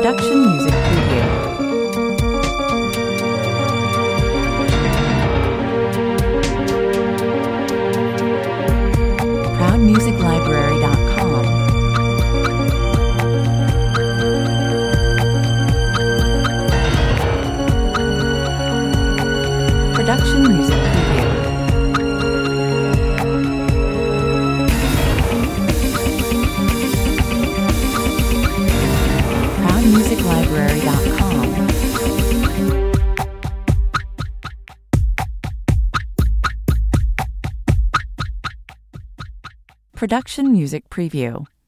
Production Music Preview. ProudMusicLibrary.com. Production Music Preview. ProudMusicLibrary.com. Production Music Preview.